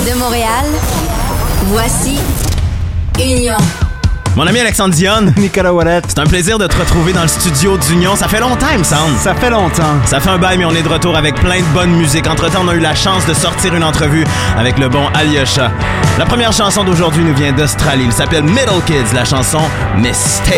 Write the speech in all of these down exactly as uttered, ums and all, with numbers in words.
de Montréal, voici Union. Mon ami Alexandre Dionne, Nicolas Ouellet, c'est un plaisir de te retrouver dans le studio d'Union. Ça fait longtemps, il me semble. Ça fait longtemps. Ça fait un bail, mais on est de retour avec plein de bonne musique. Entre-temps, on a eu la chance de sortir une entrevue avec le bon Alyosha. La première chanson d'aujourd'hui nous vient d'Australie. Il s'appelle Middle Kids, la chanson Mistake.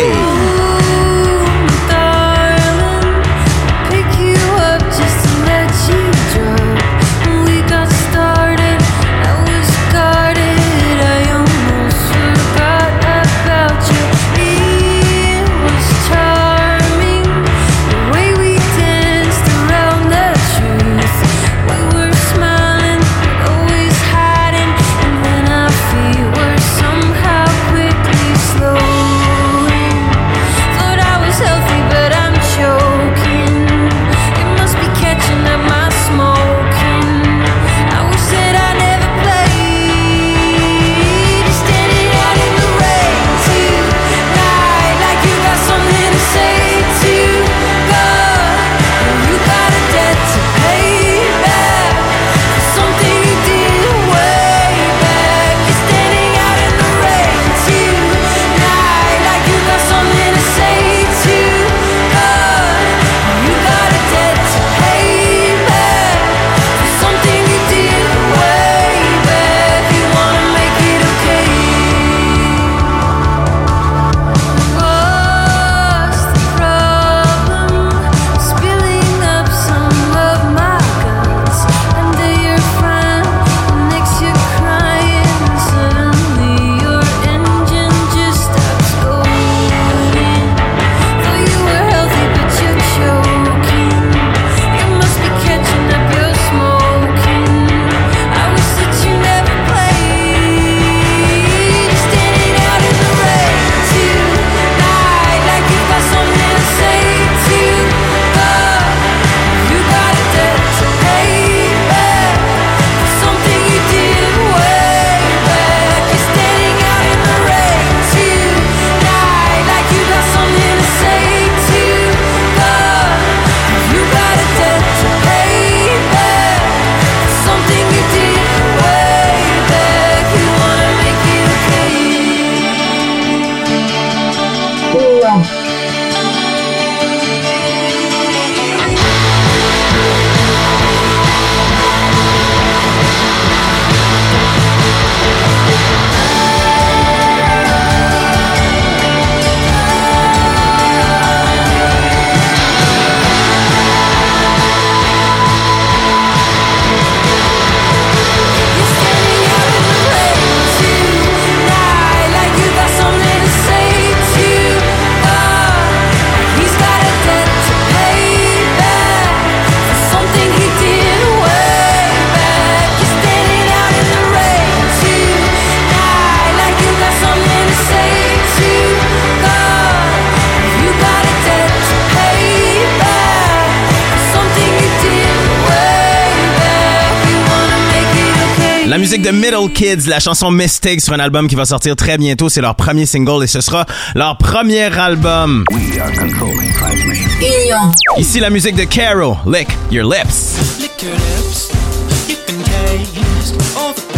La musique de Middle Kids, la chanson Mistake sur un album qui va sortir très bientôt. C'est leur premier single et ce sera leur premier album. We are controlling transmission. Union. Ici la musique de Caro, Lick Your Lips. Lick your lips, you can taste all the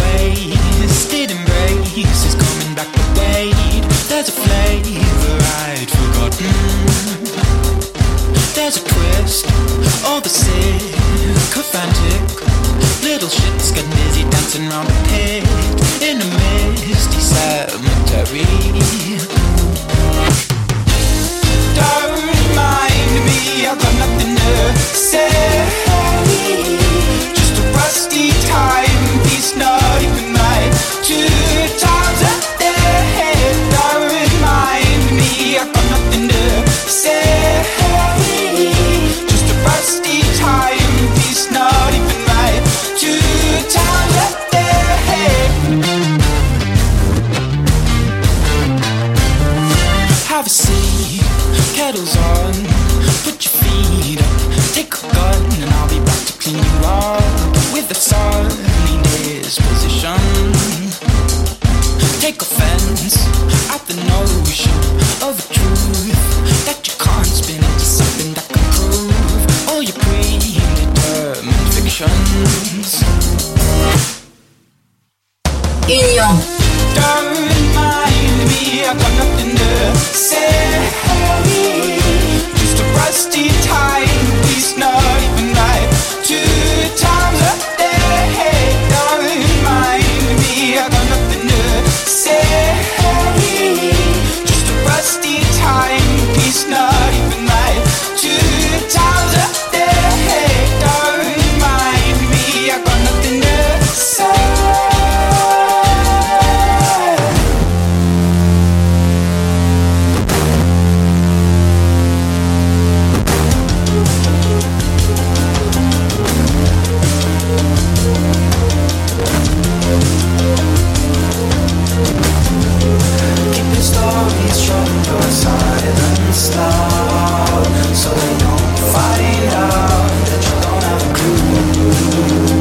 wasted embrace is coming back to wait. There's a flavor I'd forgotten. There's a twist, all the sycophantic little shits get busy dancing round a pit in a misty cemetery. Don't mind me, I've got nothing to say. Just a rusty timepiece, not even my two times ahead. Don't mind me, I've got nothing to say. Just a rusty timepiece, not even my two times ahead. Have a seat, kettle's on. Put your feet up, take a gun, and I'll be back to clean you up with a sunny disposition. Take offense at the notion of a truth that you can't spin into something that can prove all your predetermined fictions. Union. Don't mind me, I got nothing to say. Just a rusty timepiece, not even like two times a day. Don't mind me, I got nothing to say. Just a rusty timepiece, not even like two times a day. Don't mind me, I got nothing to say. Stories from your silence loud, so they don't find out that you don't have a clue.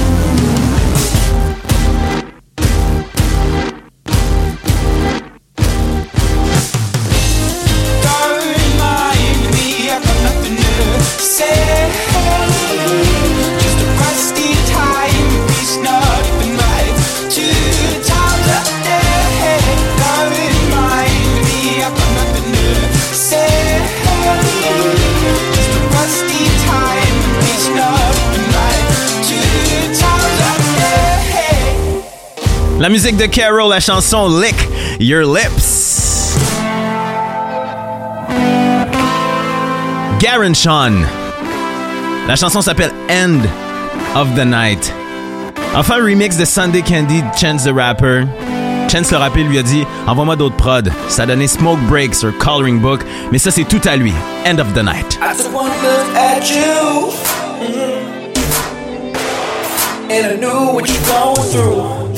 Don't mind me, I got nothing to say. Just a rusty timepiece, not even right two times a day. Don't mind me, I got nothing to say. Just a rusty timepiece, not even right two times a day. La musique de Carol, la chanson Lick Your Lips. Garen Sean. La chanson s'appelle End of the Night. Enfin, un remix de Sunday Candy, Chance the Rapper. Chance le rappeur lui a dit « Envoie-moi d'autres prods ». Ça a donné Smoke Break sur Coloring Book, mais ça c'est tout à lui. End of the Night. I took one look at you, mm-hmm. and I knew what you're going through.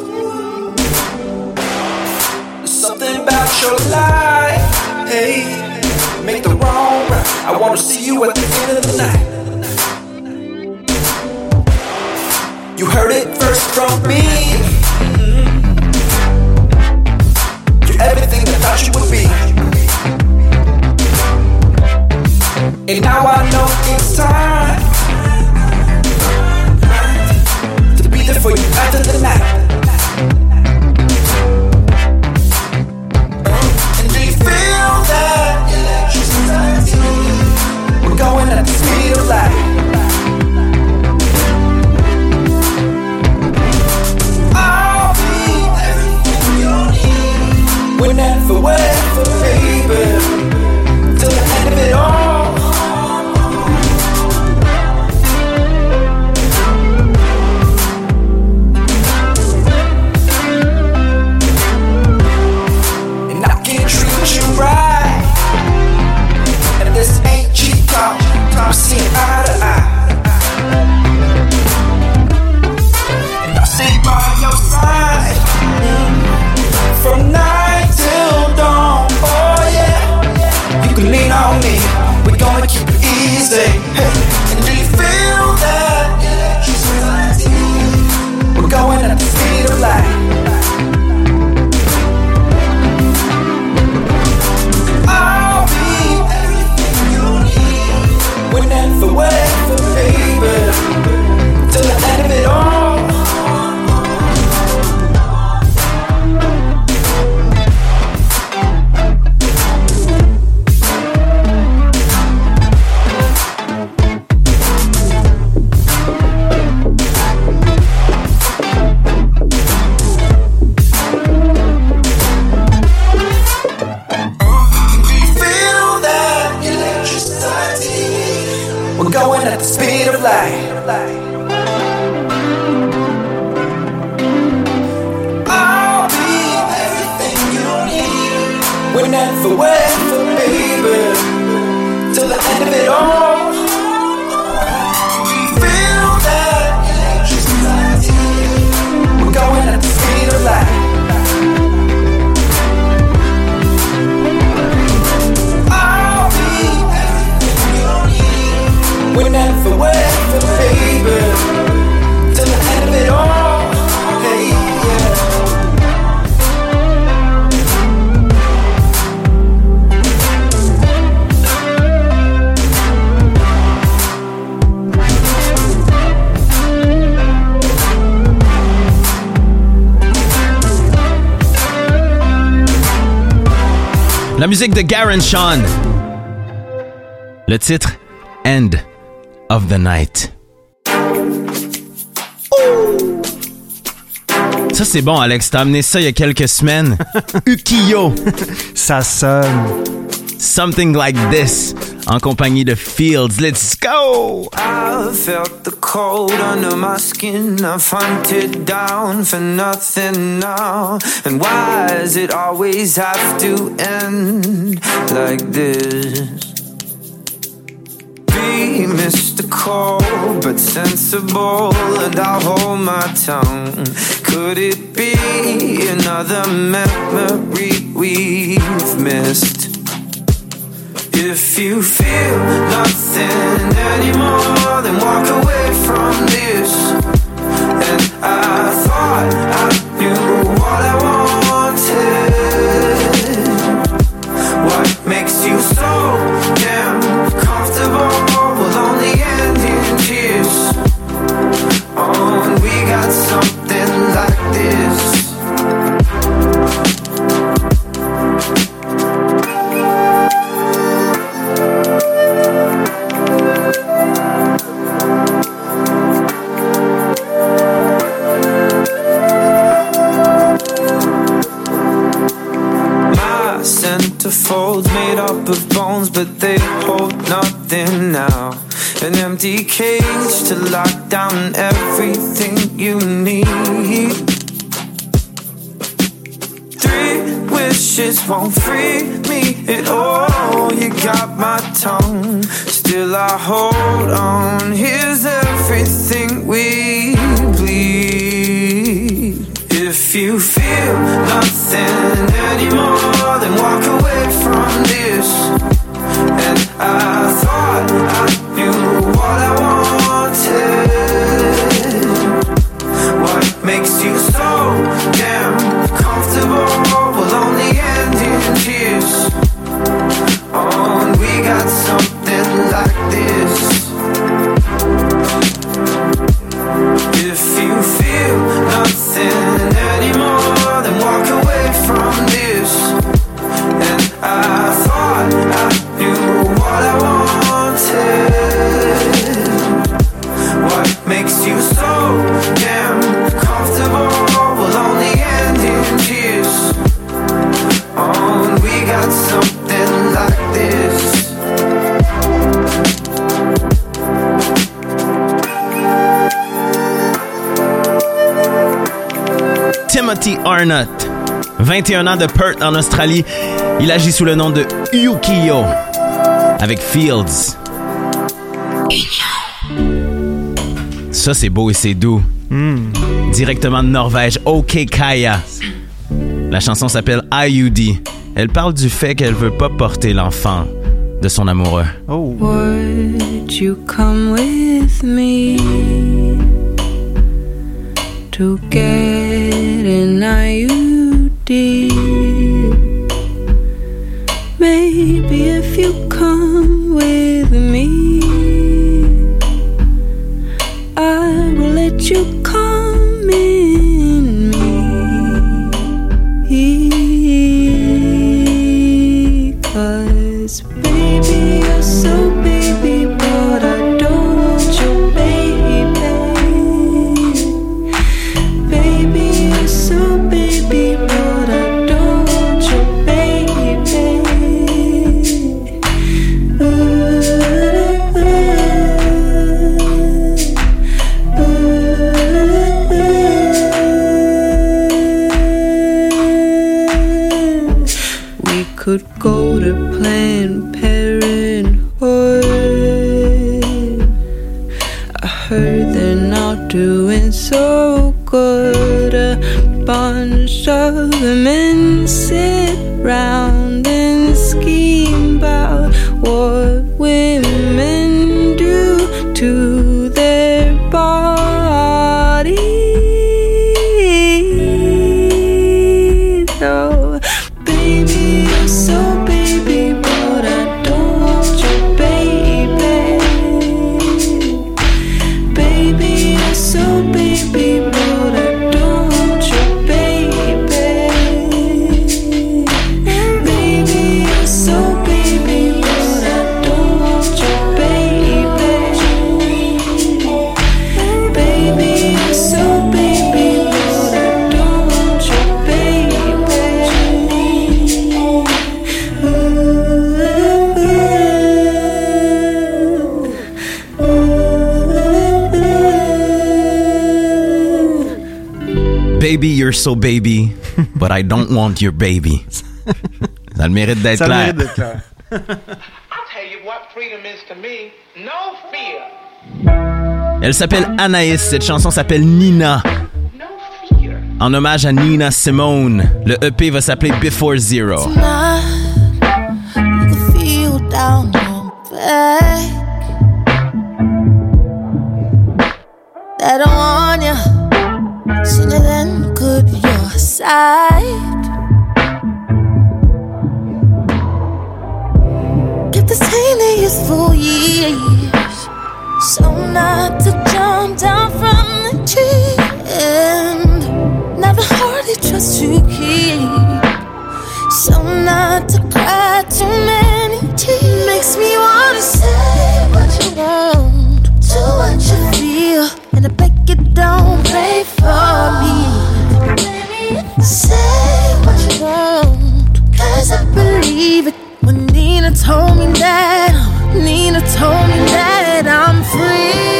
There's something about your life, hey, make the wrong right. I wanna see you at the end of the night. You heard it first from me. Mm-hmm. You're everything I thought you would be. And now I know it's time to be there for you after the night. And do you feel that electricity? We're going at the speed of light. I'll be everything you need. We're never wait for baby till the end of it all. Right, and this ain't cheap talk. I'm seeing eye to eye, and I'll stay by your side mm. from night till dawn. Oh yeah, you can lean on me. We're gonna keep it easy. Hey. And do you feel that electricity? We're going at the speed of light. Never wait for baby till the end of it all. We're going at the speed of light. I'll be everything you need. We're never wait for baby till the end of it all. Feel that electricity. We're going at the speed of light. We never wait for baby till the end of it all. Hey, yeah. La musique de Garen Sean. Le titre End of the Night. Ouh. Ça c'est bon, Alex, t'as amené ça il y a quelques semaines. Ukiyo. Ça sonne. Something Like This, en compagnie de Fields. Let's go! I felt the cold under my skin. I've hunted down for nothing now. And why does it always have to end like this? Be mystical but sensible, and I'll hold my tongue. Could it be another memory we've missed? If you feel nothing anymore, then walk away from this. And I thought I knew what I wanted. What makes you so damn comfortable with only ending tears? Oh, and we got something like this. Folds made up of bones, but they hold nothing now. An empty cage to lock down everything you need. Three wishes won't free me at all. You got my tongue, still I hold on. Here's everything we bleed. If you feel nothing anymore, then walk away from this. And I thought I knew what I wanted. What makes you so damn comfortable with only ending tears? Oh, and we got something like this. If you feel nothing anymore, then walk away from this. And I thought I knew what I wanted. What makes you so damn comfortable with only ending tears? Oh, and we got something like this. Timothy Arnott, vingt et un ans de Perth en Australie. Il agit sous le nom de Ukiyo avec Fields. Ça, c'est beau et c'est doux. Mm. Directement de Norvège, OK Kaya. La chanson s'appelle I U D. Elle parle du fait qu'elle veut pas porter l'enfant de son amoureux. Oh. Would you come with me to get an I U D? Maybe if you come with me, I will let you come in me. 'Cause baby, you're so baby, but I don't want your baby. Baby, you're so baby, but I don't want your baby. Ooh, ooh, ooh. We could go to Planned Parenthood. I heard they're not doing so good. A bunch of men sit round and scheme about what women do to their bodies. Oh, baby, you're so baby, but I don't want your baby. Baby, you're so baby, but I don't want your baby. Baby, Baby, you're so baby, but I don't want your baby. Ça a le mérite d'être Ça clair. le mérite d'être clair. I'll tell you what freedom is to me. No fear. Elle s'appelle Anaïs. Cette chanson s'appelle Nina. No fear. En hommage à Nina Simone. Le E P va s'appeler Before Zero. Tonight, you can feel down your back that I want you sooner than could your side. Kept the same youthful years, so not to jump down from the tree, and never hardly trust to keep, so not to cry too many tears. Makes me wanna say what you want, do what you feel, and I beg you don't pray for me. Say what you want, cause I believe it. When Nina told me that, Nina told me that I'm free.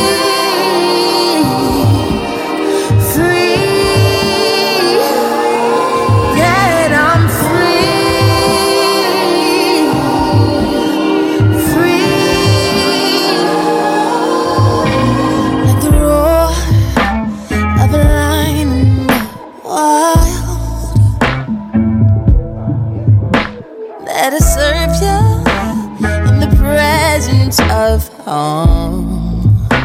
That'll serve you in the presence of home.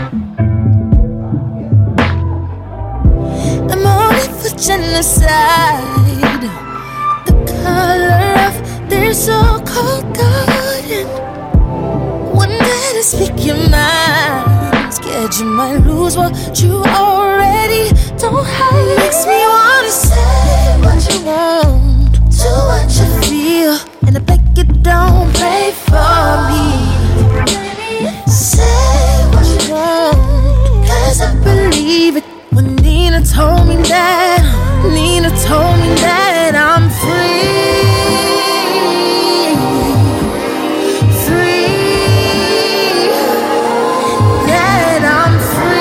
I'm only for genocide, the color of their so-called garden. One day to speak your mind, scared you might lose what you already don't have. Makes me wanna say what you want, do what you feel, and I beg you don't pray for me. Say what you want, cause I believe it. When Nina told me that, Nina told me that I'm free. Free. That I'm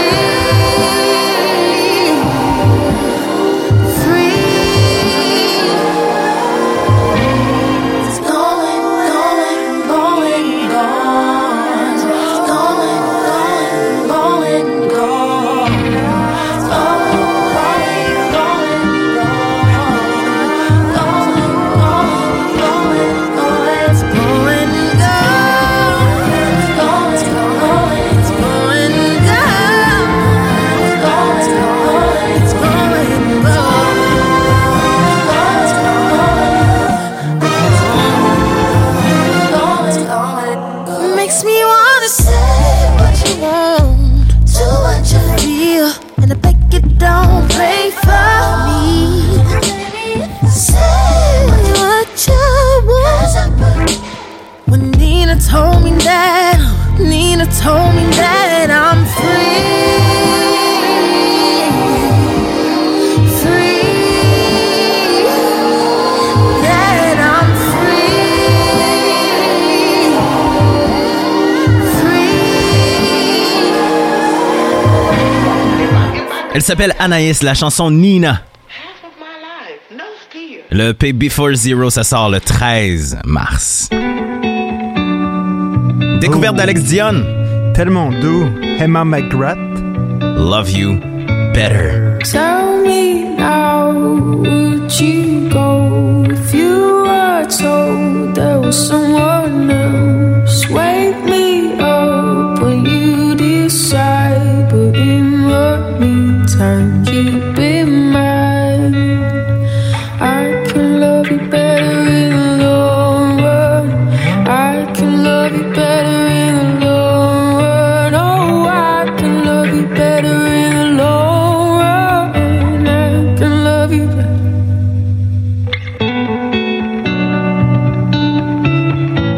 free. Free. It's going, going, going, gone. It's going, going, going, gone. It's going, going, going, gone. Going, going, going, gone. It's going, gone. It's going, it's going, it's going, gone. It's going, it's going, gone. Makes me wanna say what you want, do what you feel, and I beg you don't pray for me. Say what you want. When Nina told me that, Nina told me that I'm free. Free. That I'm Elle s'appelle Anaïs, la chanson Nina. Half of my life. No fear. Le E P Before Zero, ça sort le treize mars. Découverte Oh. d'Alex Dion. Tellement doux. Emma McGrath. Love You Better. Tell me now, would you go if you were told there was someone else? Wake me up when you decide, but in the meantime, keep in mind I can love you better in the long run. I can love you better in the long run. Oh, I can love you better in the long run. I can love you better.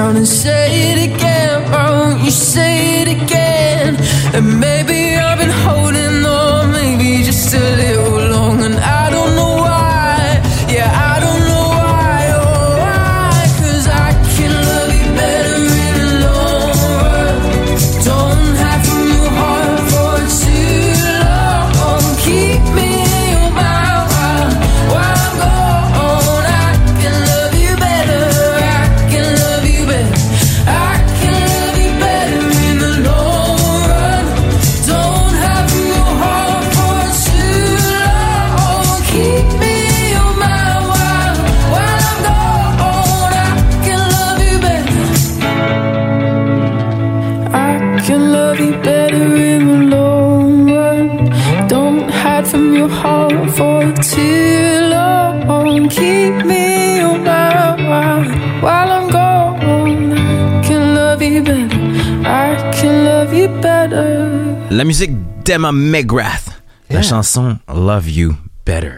down and say it again. Why won't you say it again? And maybe I've been holding on, maybe just a little long, and I don't know why. Yeah, I don't know why, oh why. Cause I can love you better in the long run. Don't have from your heart for too long. Keep me in your mind while, while I'm gone. I can love you better, I can love you better, I can love you better in the long run. Don't have from your heart for too long. Keep me in your mind while, while I'm gone. I can love you better, I can love you better in the long run. Don't hide from your heart for too long. Keep me in your mind while, while I'm gone. I can love you better, I can love you better. La musique d'Emma McGrath. La Yeah. chanson Love You Better.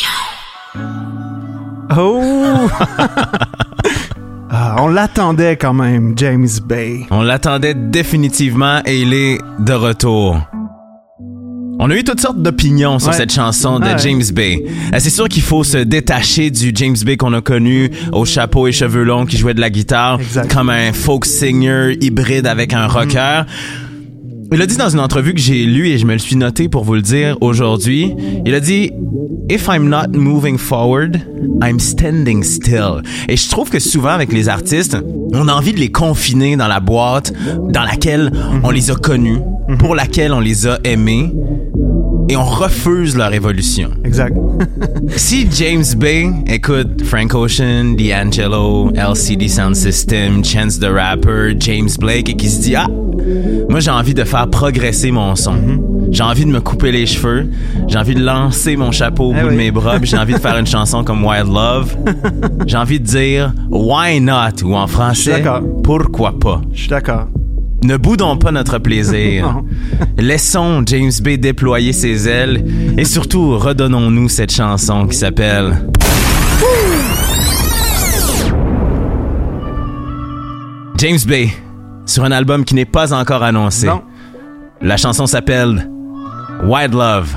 Oh! Ah, on l'attendait quand même, James Bay. On l'attendait définitivement et il est de retour. On a eu toutes sortes d'opinions sur Ouais. cette chanson de Ouais. James Bay. Euh, C'est sûr qu'il faut se détacher du James Bay qu'on a connu au chapeau et cheveux longs qui jouait de la guitare Exact. comme un folk singer hybride avec un rocker. Il a dit dans une entrevue que j'ai lue et je me le suis noté pour vous le dire aujourd'hui. Il a dit « If I'm not moving forward, I'm standing still ». Et je trouve que souvent avec les artistes, on a envie de les confiner dans la boîte dans laquelle on les a connus, pour laquelle on les a aimés, et on refuse leur évolution. Exact. Si James Bay écoute Frank Ocean, D'Angelo, L C D Sound System, Chance the Rapper, James Blake et qui se dit « Ah, moi j'ai envie de faire progresser mon son. J'ai envie de me couper les cheveux. J'ai envie de lancer mon chapeau au Eh bout oui. de mes bras. Puis j'ai envie de faire une chanson comme Wild Love. J'ai envie de dire « Why not ?» ou en Je français suis d'accord. « Pourquoi pas ?» Je suis d'accord. Ne boudons pas notre plaisir. Non. Laissons James Bay déployer ses ailes et surtout redonnons-nous cette chanson qui s'appelle James Bay sur un album qui n'est pas encore annoncé. Non. La chanson s'appelle Wild Love.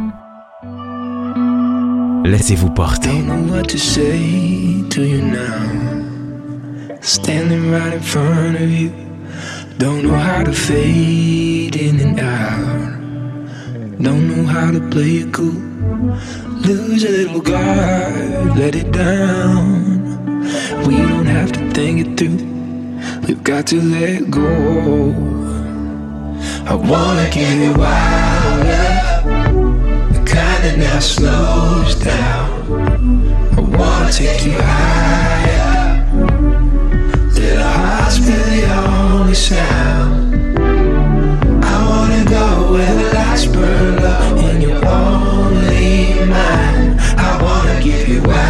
Laissez-vous porter. Don't know what to say to you now. Standing right in front of you. Don't know how to fade in and out. Don't know how to play it cool. Lose a little guard, let it down. We don't have to think it through. We've got to let go. I wanna give you wild love, the kind that now slows down. I wanna take you higher. Let our hearts be the only sound. I wanna go where the lights burn low and you're only mine. I wanna give you wild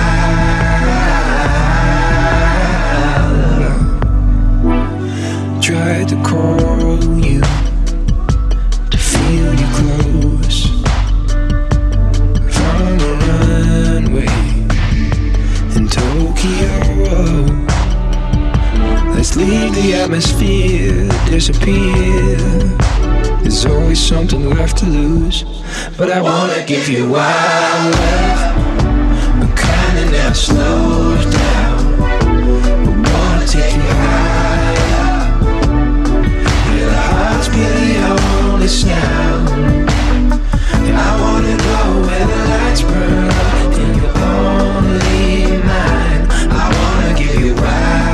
love. Tried to call you, to feel you close, from the runway in Tokyo. Let's leave the atmosphere, disappear. There's always something left to lose. But I wanna give you wild love, the kind that now slows down. I wanna take you higher. Let our hearts be the only sound. And I wanna go where the lights burn up and you're only mine. I wanna give you wild.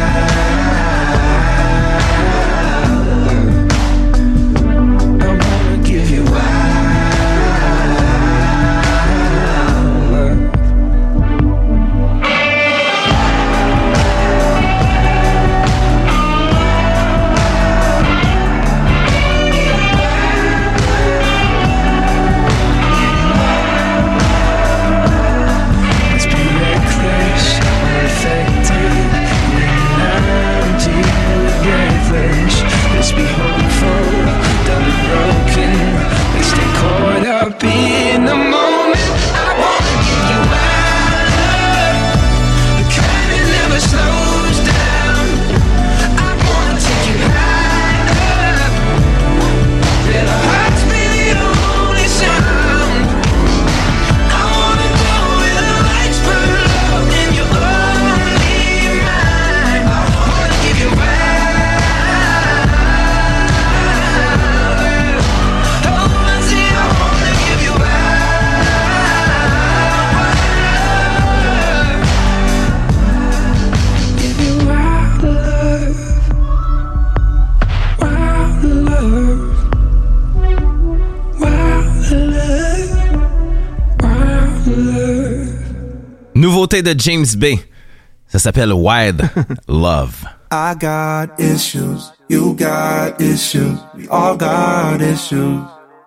Nouveauté de James Bay. Ça s'appelle Wild Love. I got issues, you got issues, we all got issues.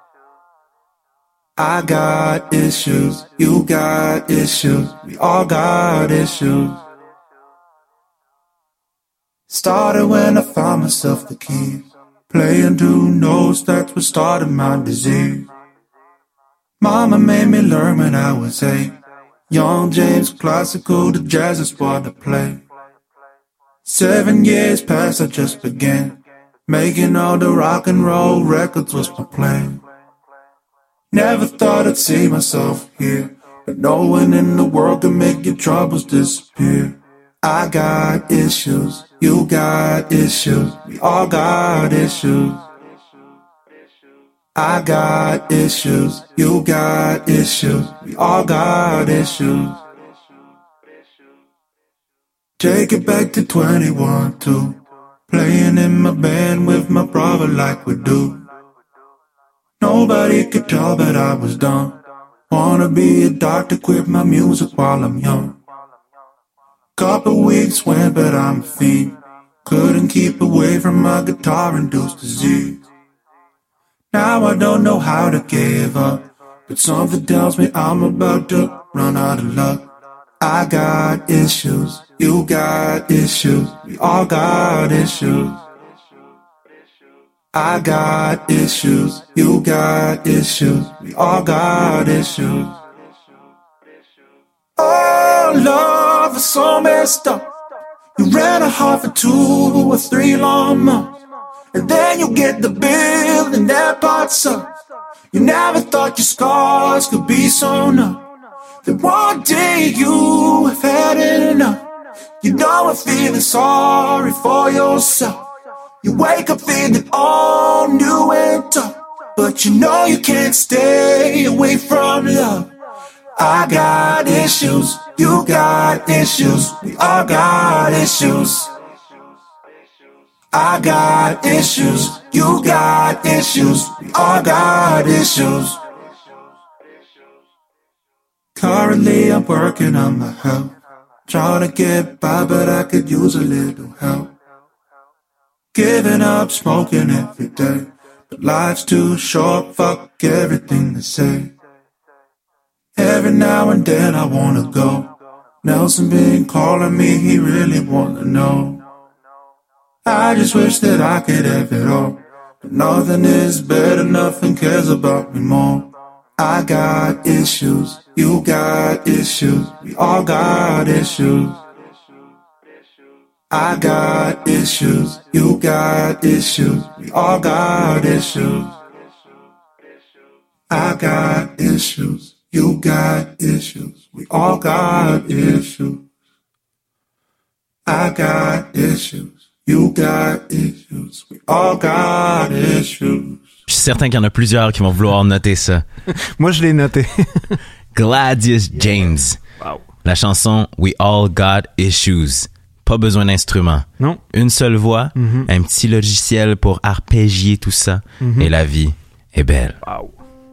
I got issues, you got issues, we all got issues. Started when I found myself the keys. Playing two notes, that's what started my disease. Mama made me learn when I was eight. Young James, classical to jazz is what I play. Seven years past, I just began. Making all the rock and roll records was my plan. Never thought I'd see myself here, but no one in the world can make your troubles disappear. I got issues, you got issues, we all got issues. I got issues, you got issues, we all got issues. Take it back to twenty-one, too. Playing in my band with my brother like we do. Nobody could tell that I was done. Wanna be a doctor, quit my music while I'm young. Couple weeks went, but I'm a fiend. Couldn't keep away from my guitar-induced disease. Now I don't know how to give up, but something tells me I'm about to run out of luck. I got issues, you got issues, we all got issues. I got issues, you got issues, we all got issues. Oh, love is so messed up. You ran a heart for two or three long months, and then you get the bill and that part's up. You never thought your scars could be so numb. That one day you have had enough. You know I'm feeling sorry for yourself. You wake up feeling all new and tough, but you know you can't stay away from love. I got issues, you got issues, we all got issues. I got issues, you got issues, we all got issues. Currently I'm working on my health, trying to get by but I could use a little help. Giving up smoking every day, but life's too short, fuck everything they say. Every now and then I wanna go. Nelson been calling me, he really wanna know. I just wish that I could have it all, but nothing is better, nothing cares about me more. I got issues, you got issues, we all got issues. I got issues, you got issues, we all got issues. I got issues, you got issues, we all got issues. I got issues, you got issues, we all got issues. Je suis certain qu'il y en a plusieurs qui vont vouloir noter ça. Moi, je l'ai noté. Gladius James. Wow. La chanson We All Got Issues. Pas besoin d'instruments. Non. Une seule voix, mm-hmm. un petit logiciel pour arpégier tout ça, mm-hmm. et la vie est belle. Wow.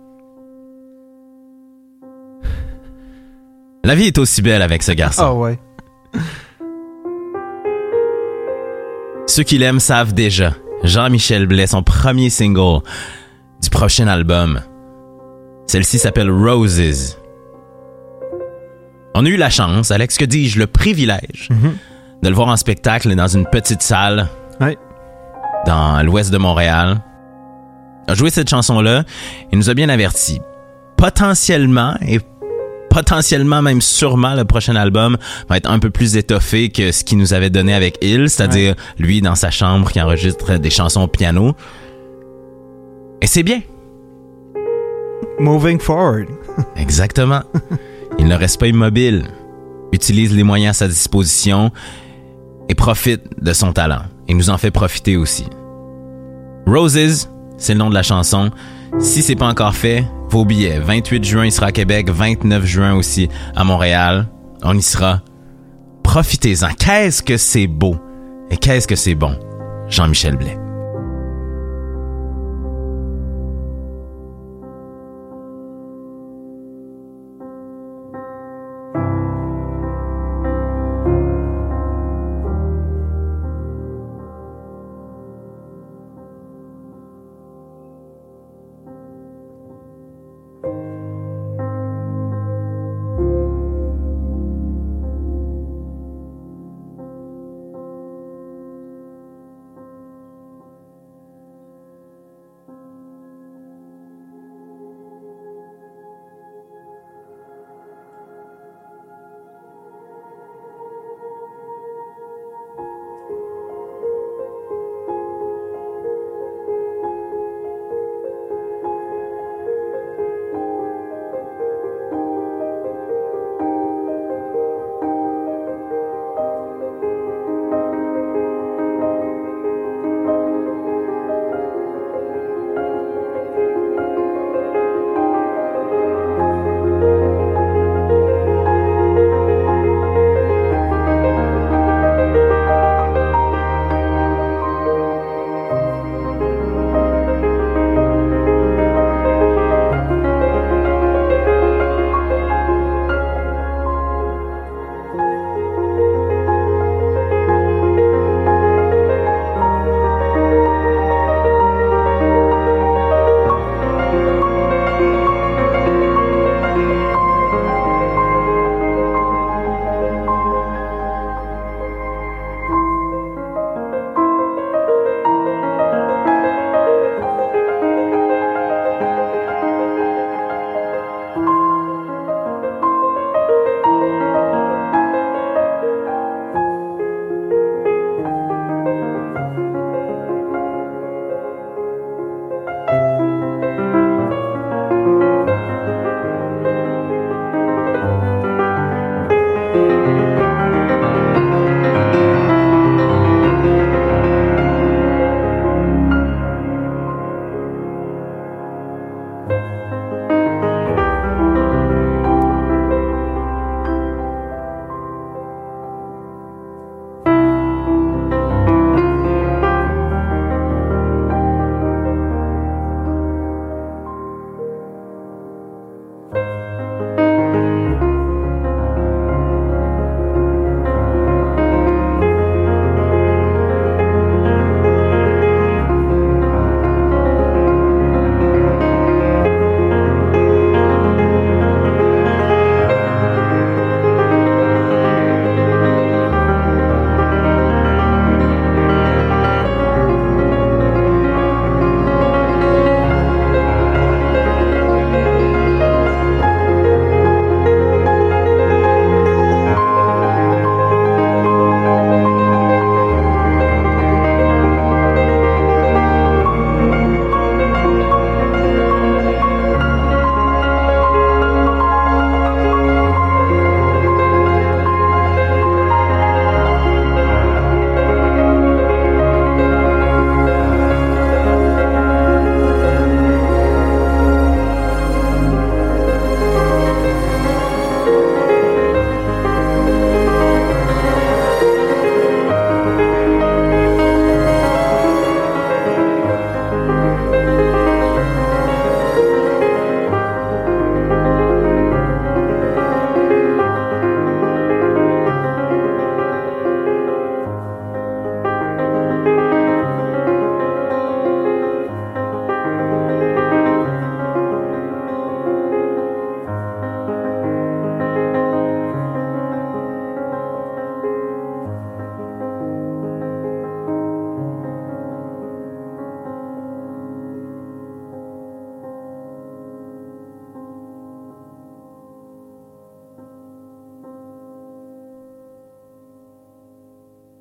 La vie est aussi belle avec ce garçon. Ah ouais. Ceux qui l'aiment savent déjà. Jean-Michel Blais, son premier single du prochain album. Celle-ci s'appelle Roses. On a eu la chance, Alex, que dis-je, le privilège mm-hmm. de le voir en spectacle dans une petite salle ouais. dans l'ouest de Montréal. Il a joué cette chanson-là. Il nous a bien avertis. Potentiellement, et potentiellement même sûrement, le prochain album va être un peu plus étoffé que ce qu'il nous avait donné avec Il, c'est-à-dire ouais. lui dans sa chambre qui enregistre des chansons au piano. Et c'est bien. Moving forward. Exactement. Il ne reste pas immobile, utilise les moyens à sa disposition et profite de son talent. Il nous en fait profiter aussi. Roses, c'est le nom de la chanson. Si c'est pas encore fait, vos billets. vingt-huit juin, il sera à Québec. vingt-neuf juin aussi à Montréal. On y sera. Profitez-en. Qu'est-ce que c'est beau et qu'est-ce que c'est bon. Jean-Michel Blais.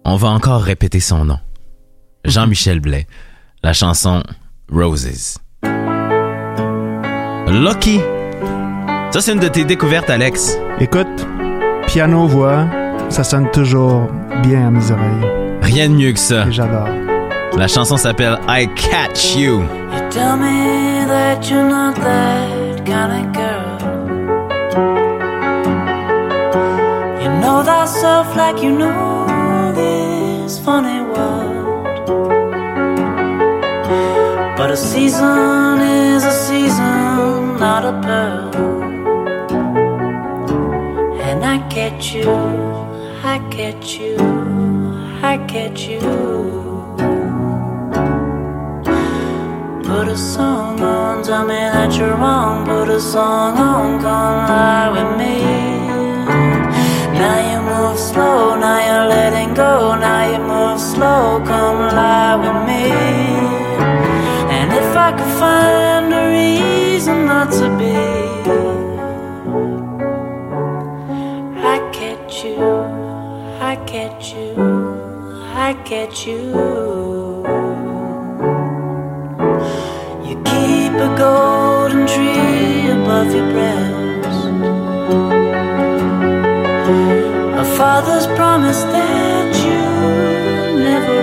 on va encore répéter son nom. Jean-Michel Blais, la chanson Roses. Lucky. Ça, c'est une de tes découvertes, Alex. Écoute, piano-voix, ça sonne toujours bien à mes oreilles. Rien de mieux que ça. Et j'adore. La chanson s'appelle I Catch You. You tell me that you're not that kind of girl. You know thyself like you know this funny world. But a season is a season, not a pearl. And I catch you, I catch you, I catch you. Put a song on, tell me that you're wrong. Put a song on, come lie with me. Now you move slow, now you're letting go. Now you move slow, come lie with me. And if I could find a reason not to be, I catch you, I catch you, I catch you. Keep a golden tree above your breast, a father's promise that you never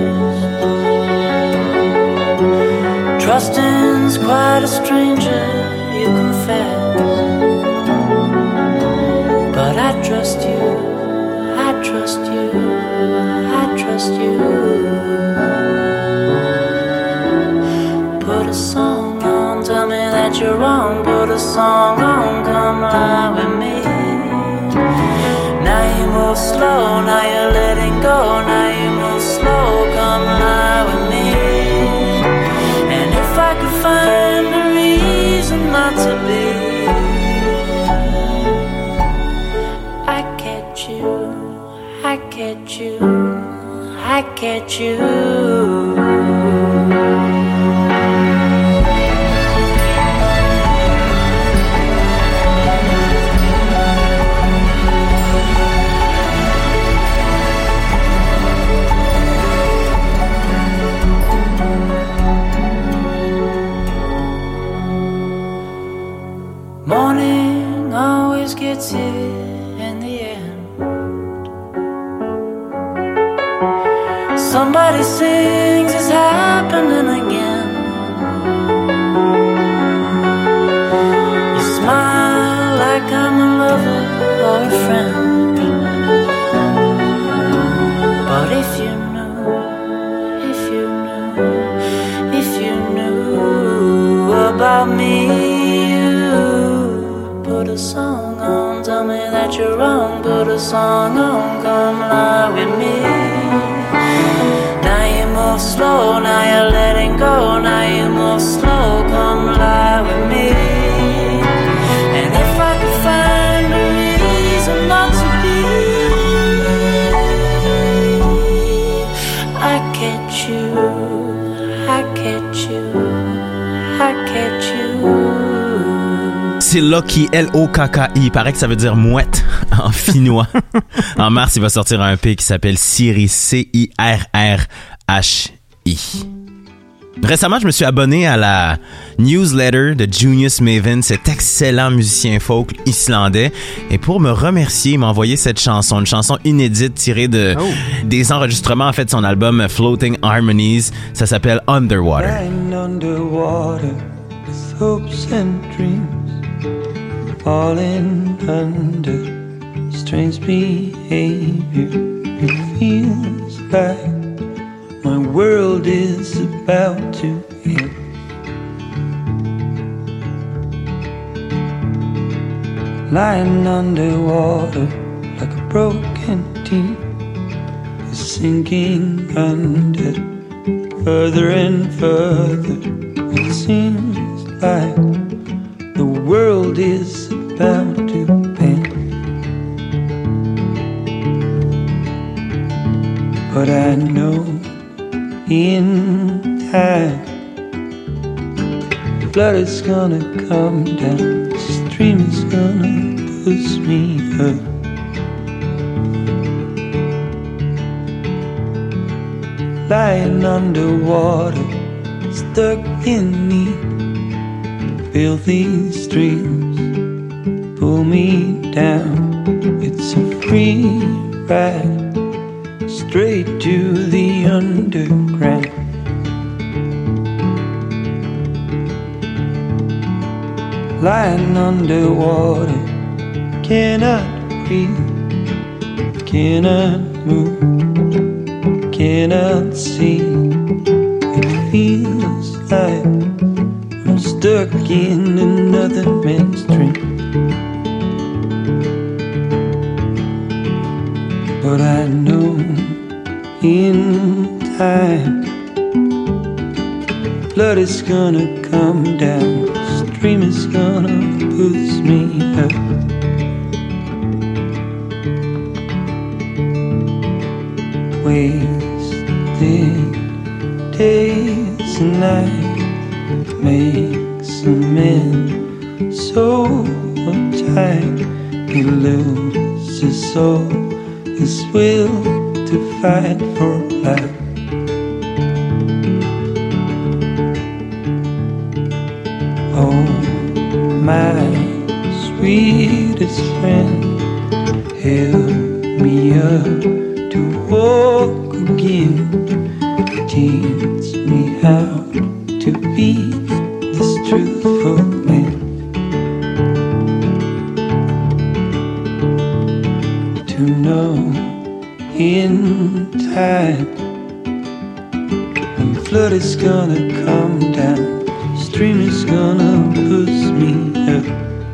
rest. Trusting's quite a stranger, you confess, but I trust you, I trust you, I trust you. Put a song on, tell me that you're wrong. Put a song on, come lie with me. Now you move slow, now you're letting go. Now you move slow, come lie with me. And if I could find a reason not to be, I catch you, I catch you, I catch you. Morning always gets here in the end. Somebody sings, it's happening again. You smile like I'm a lover or a friend. But if you knew, if you knew, if you knew about me, put a song on, tell me that you're wrong. Put a song on, come lie with me. Now you move slow, now you're letting go. Now you move slow, come lie with me. And if I could find a reason not to be, I catch you, I catch you, I catch you. C'est Lucky, L O K K I. Il paraît que ça veut dire mouette en finnois. En mars, il va sortir un E P qui s'appelle Ciri, C I R R H I. Récemment, je me suis abonné à la newsletter de Junius Maven, cet excellent musicien folk islandais. Et pour me remercier, il m'a envoyé cette chanson, une chanson inédite tirée de oh. des enregistrements en fait de son album Floating Harmonies. Ça s'appelle Underwater. Underwater with hopes and dreams. Falling under strange behavior. It feels like my world is about to end. Lying underwater like a broken team is sinking under further and further. It seems like the world is about to bend, but I know in time the flood is gonna come down, the stream is gonna push me up. lying underwater, stuck in need. Feel these streams pull me down. It's a free ride straight to the underground. Lying underwater, cannot breathe, cannot move, cannot see. It feels like I'm stuck in another man's dream. But I know in time blood is gonna come down, stream is gonna push me up. Wasting days and nights makes a man so uptight. He loses all his will to fight for life. Oh, my sweetest friend, help me up to walk again. Teach me how to be this truthful man. To know in time when the flood is gonna come down, stream is gonna push me up.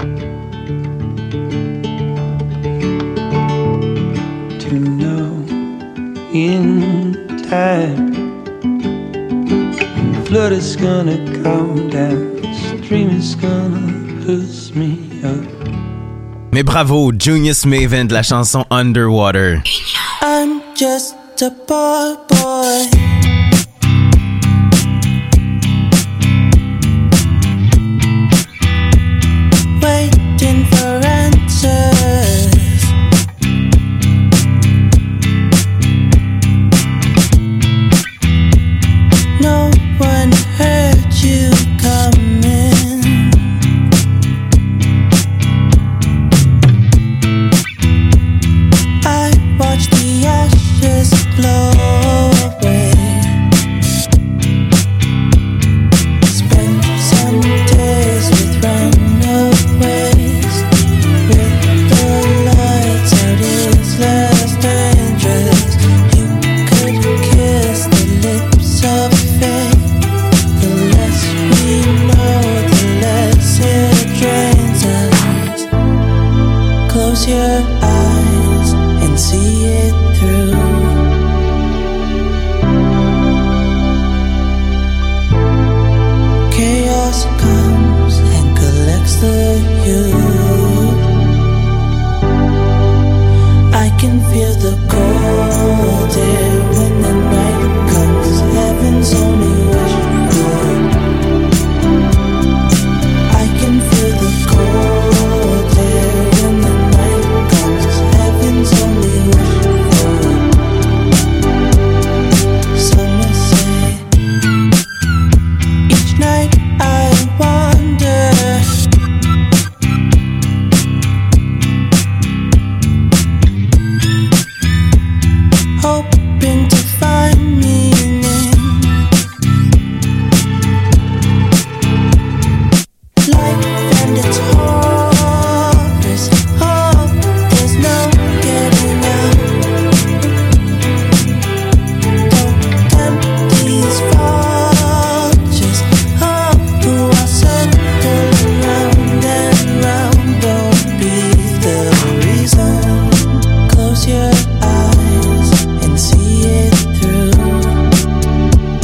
To know in time when the flood is gonna come down, stream is gonna push me up. Mais bravo, Junius Mavin de la chanson Underwater. I'm just a poor boy. Waiting for answers. No one heard you coming. I watched the ashes blow away. Spent some days with runaways. With the lights out, it's less dangerous. You could kiss the lips of fate. The less we know, the less it drains us. Close your eyes and see it through. Chaos comes and collects the youth. I can feel the cold air when the night comes. Heaven's only wish for. I can feel the cold air when the night comes. Heaven's only wish for. Some may say each night I wonder. Hoping to find meaning. Life and its horrors. Hope there's no getting out. Don't tempt these vultures. Hope who are circling round and round. Don't be the reason. Close your eyes and see it through.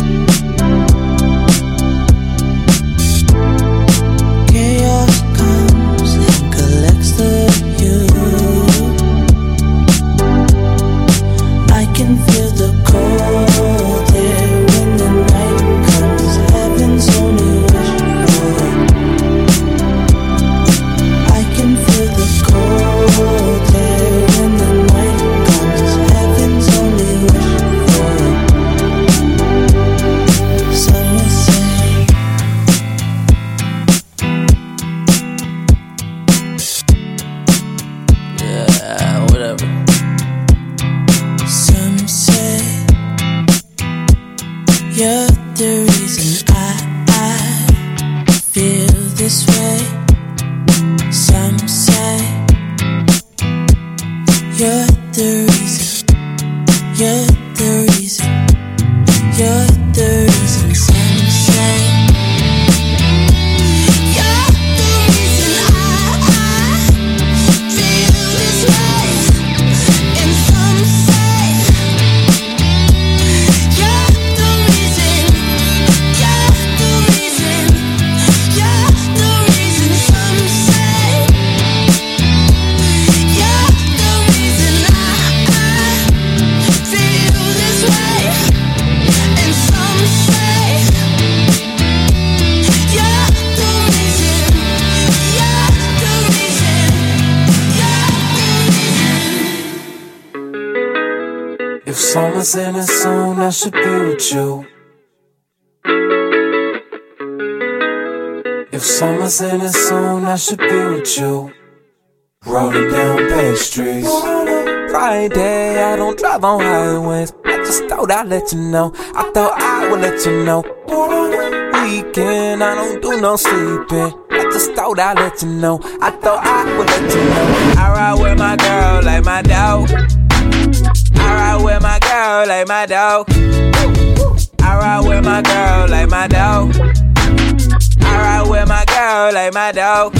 Chaos comes You're the reason. You're the reason. You're the reason some say. You're the reason I, I feel this way. And some say you're the reason. You're the reason. You're the reason some say. You're the reason I, I feel this way. And some say you're the reason. You're the reason. You're the reason. If summer's in it soon, I should be with you. If summer's in it soon, I should be with you. Rolling down Bay Street. Friday, I don't drive on highways. I just thought I'd let you know. I thought I would let you know. Weekend, I don't do no sleeping. I just thought I'd let you know. I thought I would let you know. I ride with my girl like my dog. I ride with my girl like my dog. I ride with my girl like my dog. I ride with my girl like my dog.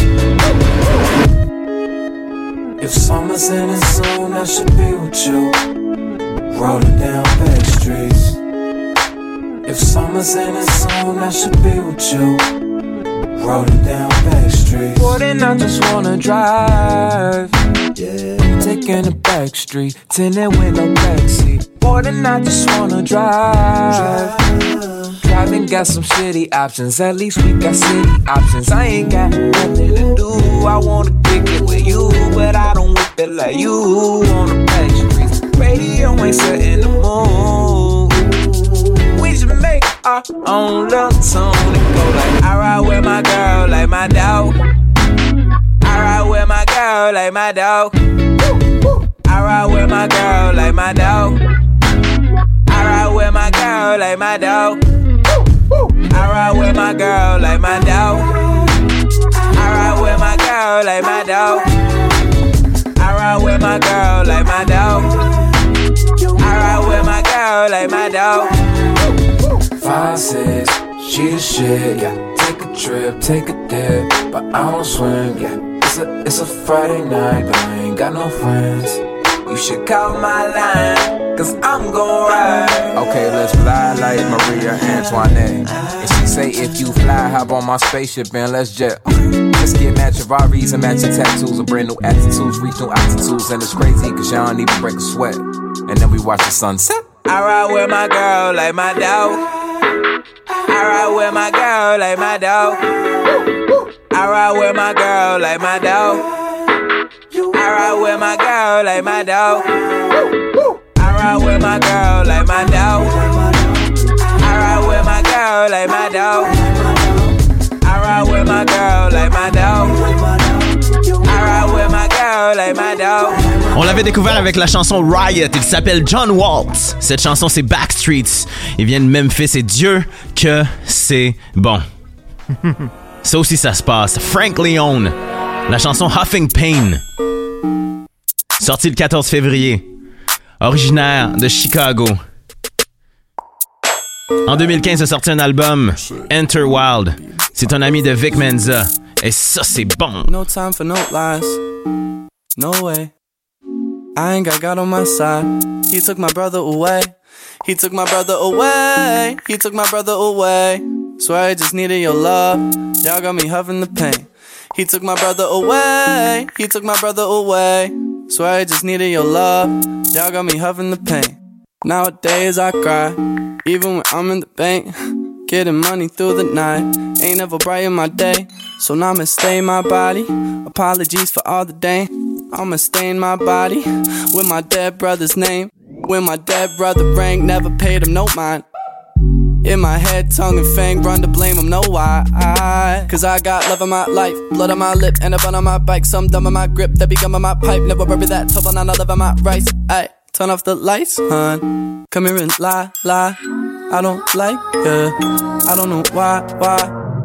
If summer's in it soon, I should be with you. Rolling down back streets. If summer's in it soon, I should be with you. Rolling down back streets. More than I just wanna drive. Yeah. Taking the back street, tinted window backseat. More than I just wanna drive. Driving got some shitty options. At least we got city options. I ain't got nothing to do. I wanna kick it with you, but I don't whip it like you on the back streets. Radio ain't setting the mood. We should make our own little tune and go like I ride with my girl like my dog. I ride with my girl like my dog. I ride with my girl like my dog. I ride with my girl like my dog. I ride with my girl like my dog. I ride with my girl like my dog. I ride with my girl like my dog. I ride with my girl like my dog. Five, six, she the shit, yeah. Take a trip, take a dip, but I don't swim, yeah. It's a, it's a Friday night, but I ain't got no friends. You should call my line, cause I'm gon' ride. Okay, let's fly like Maria Antoinette. And she say if you fly, hop on my spaceship and let's jet. Let's get matching Ferraris and matching tattoos and brand new attitudes, reach new altitudes. And it's crazy cause y'all don't even break a sweat. And then we watch the sunset. I ride with my girl like my dog. I ride with my girl like my dog. I ride with my girl like my dog. I ride with my girl like my dog. I ride with my girl like my dog. I ride with my girl like my dog. I ride with my girl like my dog. I ride with my girl like my dog. On l'avait découvert avec la chanson Riot. Il s'appelle John Waltz. Cette chanson, c'est Backstreets. Il vient de Memphis et Dieu que c'est bon. Ça aussi, ça se passe. Frank Leone. La chanson Huffing Pain. Sortie le quatorze février. Originaire de Chicago. En deux mille quinze, a sorti un album, Enter Wild. C'est un ami de Vic Mensa. Et ça, c'est bon. No time for no lies. No way. I ain't got God on my side. He took my brother away. He took my brother away. He took my brother away. Swear I just needed your love. Y'all got me huffing the pain. He took my brother away. He took my brother away. Swear I just needed your love. Y'all got me huffing the pain. Nowadays I cry, even when I'm in the bank. Getting money through the night ain't never brighten my day. So now I'ma stain my body. Apologies for all the day. I'ma stain my body with my dead brother's name. When my dead brother rang, never paid him no mind. In my head, tongue and fang, run to blame him, know why? I, Cause I got love in my life, blood on my lip, and a bun on my bike. Some dumb in my grip, that be gum in my pipe. Never bury that trouble, now I live in my rights. Ay, turn off the lights, hun. Come here and lie, lie. I don't like ya, I don't know why, why.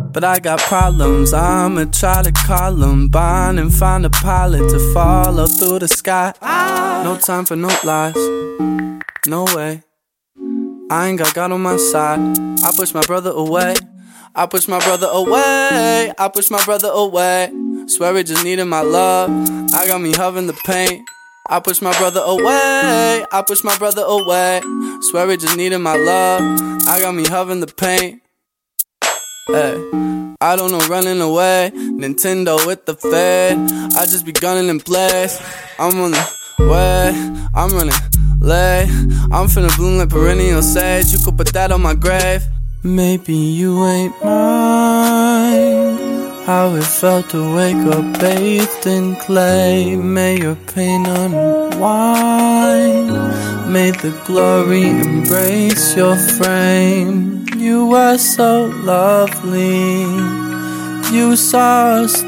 but I got problems. I'ma try to Columbine and find a pilot to follow through the sky. No time for no lies, no way. I ain't got God on my side. I push my brother away. I push my brother away. I push my brother away. Swear he just needed my love. I got me huffing the paint. I push my brother away. I push my brother away. Swear he just needed my love. I got me huffing the paint. Hey, I don't know running away. Nintendo with the Fed. I just be gunning in place. I'm on the way. I'm running late. I'm finna bloom like perennial sage. You could put that on my grave. Maybe you ain't mine. How it felt to wake up bathed in clay. May your pain unwind. May the glory embrace your frame. You were so lovely. You saw us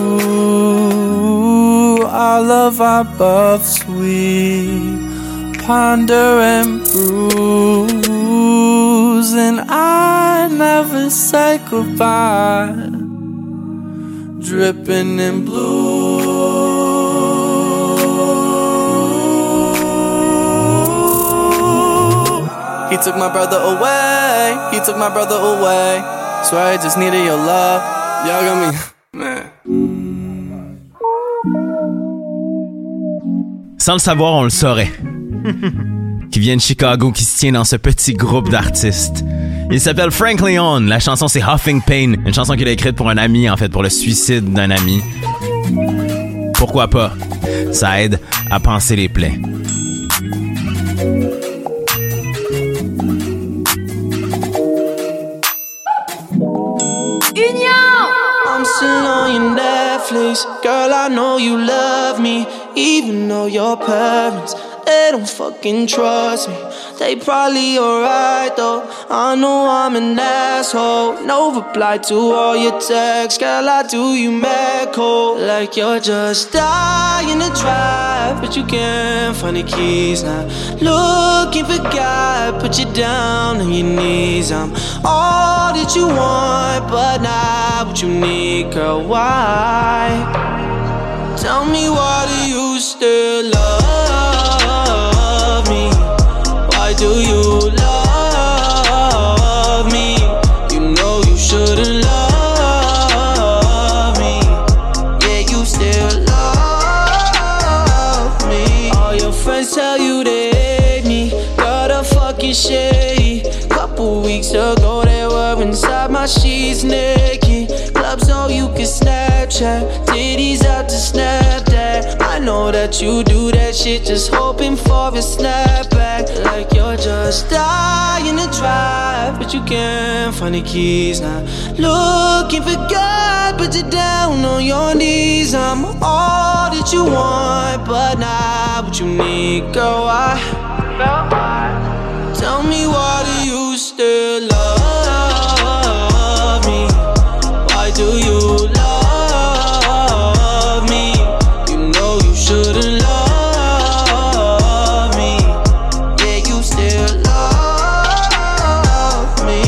through all of our buffs. We ponder and bruise, and I never say goodbye. Dripping in blue. He took my brother away. He took my brother away. Swear I just needed your love. Y'all got me, man. Sans le savoir, on le saurait. Qui vient de Chicago, qui se tient dans ce petit groupe d'artistes. Il s'appelle Frank Leon. La chanson, c'est Huffing Pain. Une chanson qu'il a écrite pour un ami, en fait, pour le suicide d'un ami. Pourquoi pas? Ça aide à panser les plaies. I'm still on your Netflix. Girl, I know you love me. Even though your parents, they don't fucking trust me. They probably alright though. I know I'm an asshole. No reply to all your texts. Girl, I do you mad cold. Like you're just dying to try, but you can't find the keys now. Looking for God, put you down on your knees. I'm all that you want, but not what you need, girl. Why? Tell me, why do you still love me? Why do you love me? You know you shouldn't love me. Yeah, you still love me. All your friends tell you they hate me. Got a fucking shady. Couple weeks ago they were inside my sheets naked. Clubs so you can Snapchat. Titties out to Snapchat. I know that you do that shit just hoping for a snapback. Like you're just dying to try, but you can't find the keys now. Looking for God, but you're down on your knees. I'm all that you want, but not what you need, girl. Why? Tell me, why do you still love me? Why do you love me? You know you shouldn't love me. Yeah, you still love me.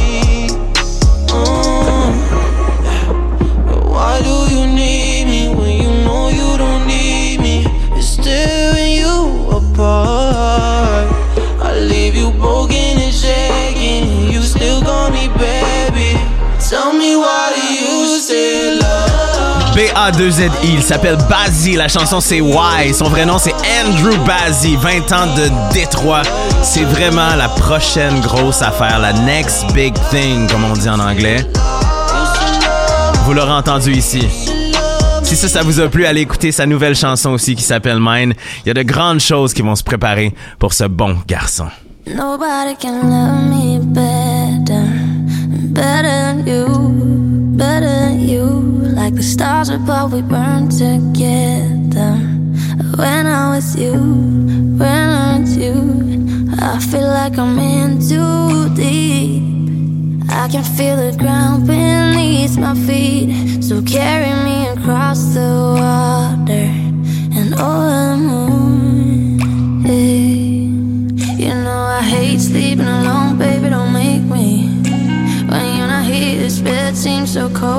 Mm. But why do you need me when you know you don't need me? It's tearing you apart. I leave you broken and shaking. You still got me, baby. Tell me, why do you still love? B A deux Z I, il s'appelle Bazzi, la chanson c'est Why, son vrai nom c'est Andrew Bazzi, vingt ans de Détroit. C'est vraiment la prochaine grosse affaire, la next big thing comme on dit en anglais. Vous l'aurez entendu ici. Si ça, ça vous a plu, allez écouter sa nouvelle chanson aussi qui s'appelle Mine. Il y a de grandes choses qui vont se préparer pour ce bon garçon. Nobody can love me better, better than you, better than you. Like the stars above, we burn together. When I'm with you, when I'm with you, I feel like I'm in too deep. I can feel the ground beneath my feet. So carry me across the water and over the moon. Hey. You know I hate sleeping alone, baby, don't make me. When you're not here, this bed seems so cold.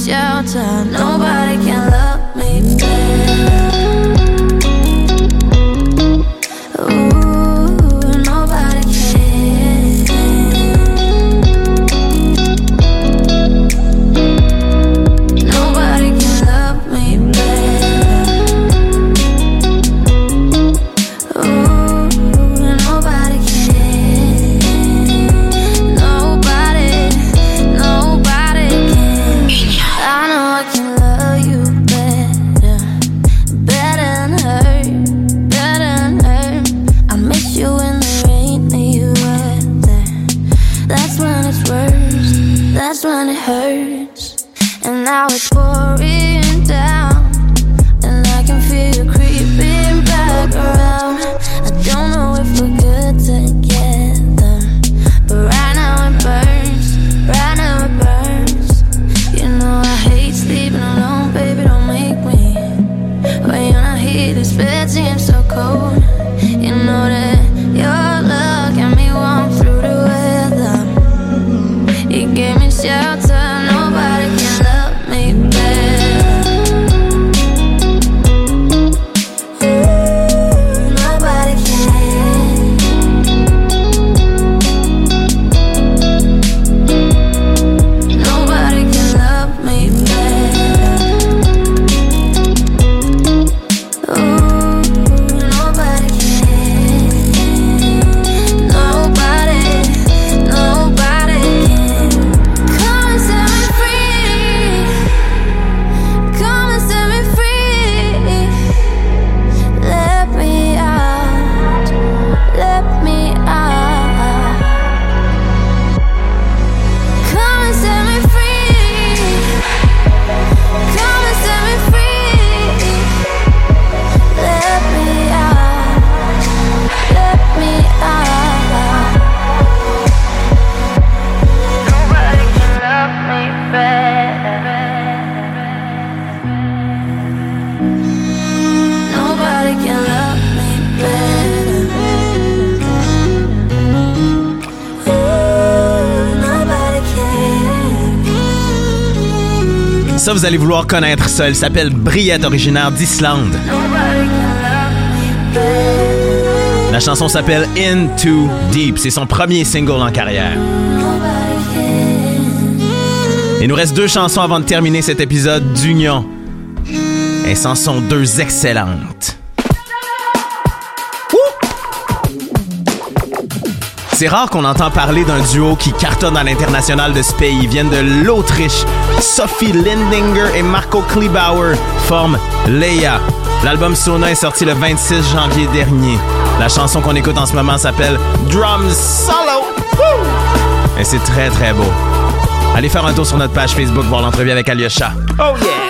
shelter. Nobody can love me better. Ça, vous allez vouloir connaître ça. Elle s'appelle Briette, originaire d'Islande. La chanson s'appelle In Too Deep. C'est son premier single en carrière. Il nous reste deux chansons avant de terminer cet épisode d'Union. Et c'en sont deux excellentes. C'est rare qu'on entend parler d'un duo qui cartonne à l'international de ce pays. Ils viennent de l'Autriche. Sophie Lindinger et Marco Klebauer forment Leia. L'album Sona est sorti le vingt-six janvier dernier. La chanson qu'on écoute en ce moment s'appelle Drum Solo. Woo! Et c'est très très beau. Allez faire un tour sur notre page Facebook voir l'entrevue avec Alyosha. Oh yeah!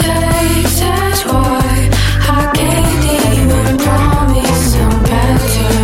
Better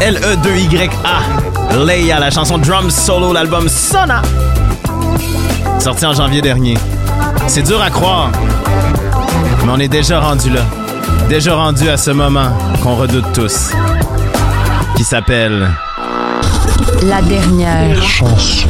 L E deux Y A. Leia, la chanson Drum Solo, l'album Sona. Sorti en janvier dernier. C'est dur à croire, mais on est déjà rendu là. Déjà rendu à ce moment qu'on redoute tous. Qui s'appelle... La dernière chanson.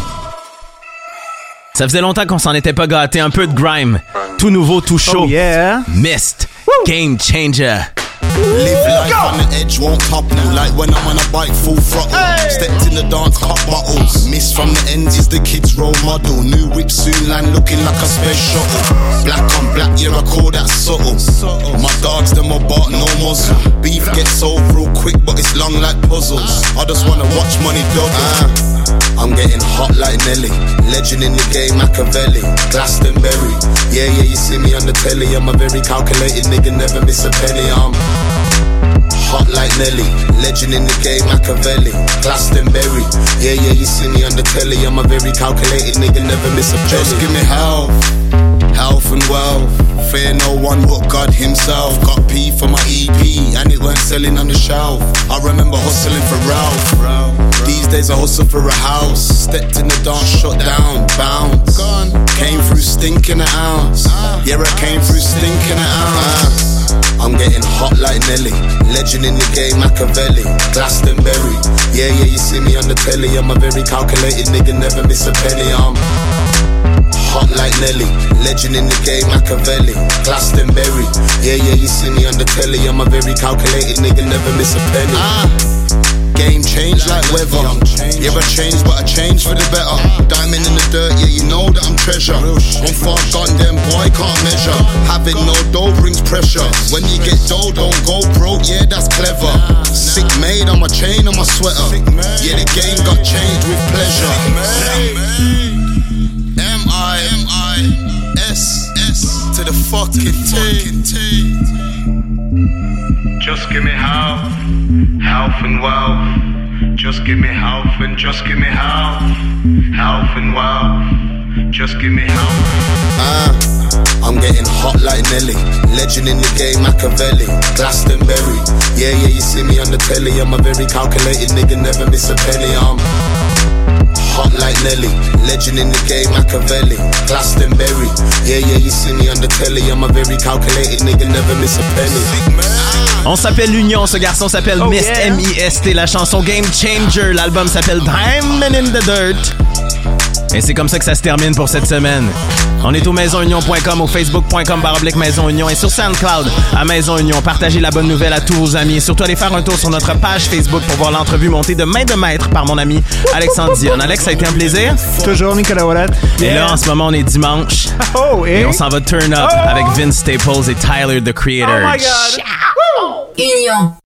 Ça faisait longtemps qu'on s'en était pas gâté. Un peu de grime. Tout nouveau, tout chaud. Oh yeah. Mist. Woo. Game changer. Live life on the edge, won't topple. Like when I'm on a bike, full throttle. Hey. Stepped in the dance, cop bottles. Miss from the ends is the kid's role model. New whip soon land looking like a space shuttle. Black on black, yeah, I call that subtle. My dogs, them are bark, no muzzle. Beef gets sold real quick, but it's long like puzzles. I just wanna watch money double. Uh, I'm getting hot like Nelly. Legend in the game, Machiavelli. Glastonbury. Yeah, yeah, you see me on the telly. I'm a very calculated nigga, never miss a penny. I'm hot like Nelly. Legend in the game, Machiavelli. Glastonbury. Yeah, yeah, you see me on the telly. I'm a very calculated nigga, never miss a penny. Just give me health, health and wealth. Fear no one but God himself. Got P for my E P and it weren't selling on the shelf. I remember hustling for Ralph. These days I hustle for a house. Stepped in the dance, shut down, bounce. Came through stinking an ounce. Yeah, I came through stinking an ounce. I'm getting hot like Nelly. Legend in the game, Machiavelli. Glastonbury. Yeah, yeah, you see me on the telly. I'm a very calculated nigga, never miss a penny. I'm hot like Nelly. Legend in the game, Machiavelli. Glastonbury. Yeah, yeah, you see me on the telly. I'm a very calculated nigga, never miss a penny. Ah. Game change like weather. Yeah, I changed, but I changed for the better. Diamond in the dirt, yeah, you know that I'm treasure. I'm far gone, them boy can't measure. Having no dough brings pressure. When you get dough, don't go broke, yeah, that's clever. Sick made on my chain, on my sweater. Yeah, the game got changed with pleasure. M I M I S S to the fucking T. Just give me health, health and wealth. Just give me health and just give me health, health and wealth. Just give me health. Ah, uh, I'm getting hot like Nelly. Legend in the game, Machiavelli. Glastonbury. Yeah, yeah, you see me on the telly. I'm a very calculated nigga, never miss a penny. I'm hot like Nelly. Legend in the game, Machiavelli. Glastonbury. Yeah, yeah, you see me on the telly. I'm a very calculated nigga, never miss a penny. On s'appelle l'Union, ce garçon s'appelle oh, Mist, yeah. M I S T, la chanson Game Changer, l'album s'appelle Diamond in the Dirt. Et c'est comme ça que ça se termine pour cette semaine. On est au maison union point com, au facebook point com barre oblique Maison Union et sur SoundCloud à Maison Union. Partagez la bonne nouvelle à tous vos amis et surtout allez faire un tour sur notre page Facebook pour voir l'entrevue montée de main de maître par mon ami Alexandre Dion. Alex, ça a été un plaisir. Toujours, Nicolas Wallet. Et yeah. Là, en ce moment, on est dimanche. Oh, et, et on s'en va turn up oh. avec Vince Staples et Tyler, the Creator. Oh my God. Union.